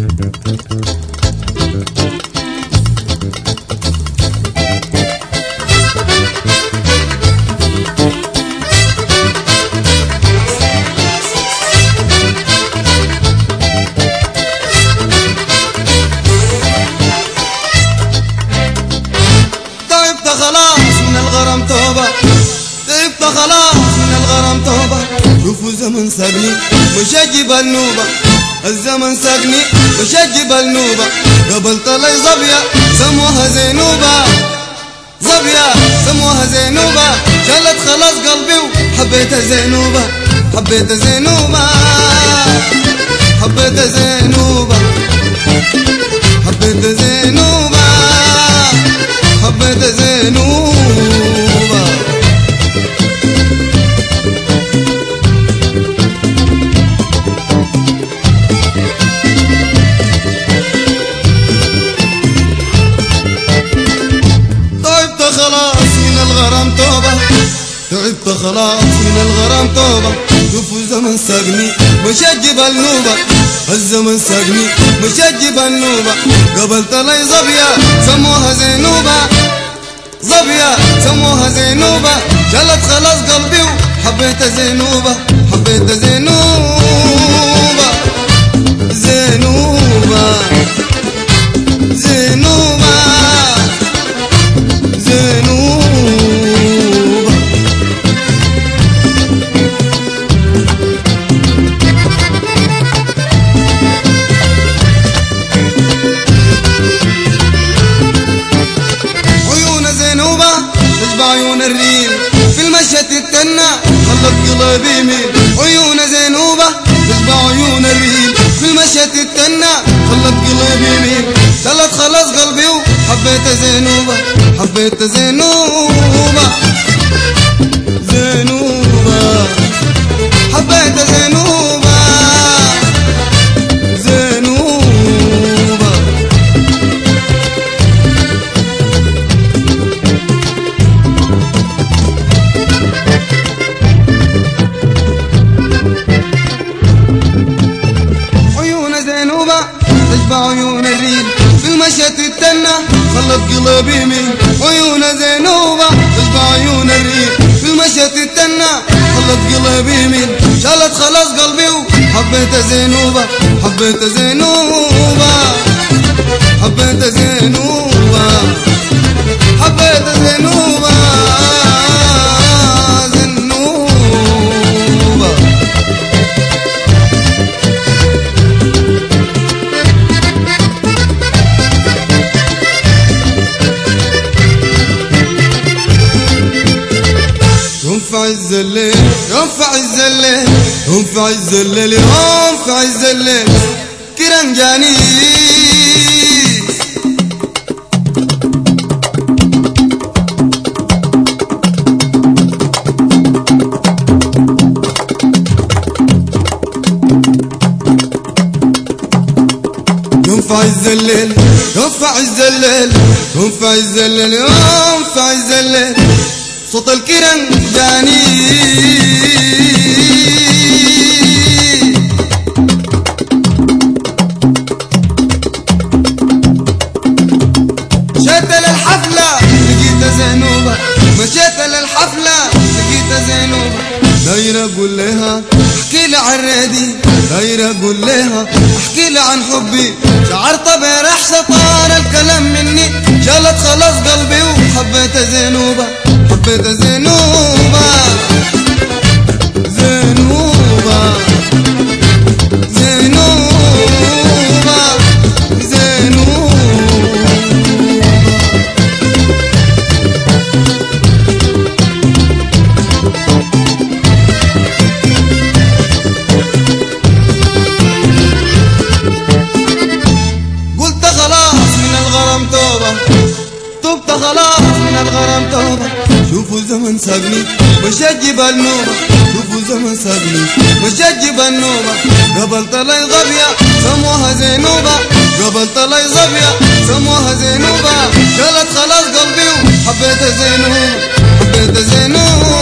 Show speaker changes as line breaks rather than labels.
شوفوا زمن ساقني مشجب النوبة، الزمن ساقني مشجب النوبة. قبلت لي ظبية سموها زينوبة، ظبية سموها زينوبة. شالت خلاص قلبي وحبيت زينوبة، حبيت زينوبة، حبيت زينوبة، حبيت زينوبة، حبيت زينوبة. تعبت خلاص من الغرام توبة. شوفوا زمن ساقني مشجب النوبة، الزمن ساقني مشجب النوبة. قبلت لي ظبية سموها زينوبة، ظبية سموها زينوبة. شالت خلاص قلبي وحبيت زينوبة، حبيت زينوبة، زينوبة، زينوبة، زينوبة. عيون الريل في المشية تتنى خلت قلبي يميل. عيون زينوبة تشبع عيون الريل في المشية تتنى خلت قلبي يميل. شلت خلاص قلبي وحبيت زينوبة، حبيت زينوبة، زينوبة، حبيت زينوبة، زينوبة. عيون الريل في المشية تتنى خلت قلبي يميل. عيون زينوبة تشبع عيون الريل في المشية تتنى خلت قلبي يميل. شالت خلاص قلبي وحبيت زينوبة، حبيت زينوبة، حبيت زينوبة، حبيت زينوبة، زينوبة. يوم في عز الليل، يوم في عز الليل، يوم في عز الليل، يوم في عز الليل كيران جاني. يوم في عز الليل، يوم في عز الليل، يوم في عز الليل، يوم في عز الليل صوت الكيران جاني. مشيت للحفلة لقيت زينوبة، مشيت للحفلة لقيت زينوبة. دايرة اقول لها احكي لي عن ريدي، دايرة اقول لها احكي لي عن حبي. شعرت بريح شطار الكلام مني. شالت خلاص قلبي وحبيت زينوبة، حبيت زينوبة، زينوبة، زينوبة، زينوبة. قلت خلاص من الغرام توبة، تبت خلاص من الغرام توبة. شوفوا زمن ساقني مشجب النوبة، شوفوا زمن ساقني مشجب النوبة. قبلت لي ظبية سموها زينوبة، قبلت لي ظبية سموها زينوبة. شالت خلاص قلبي وحبيت زينوبة، حبيت زينوبة،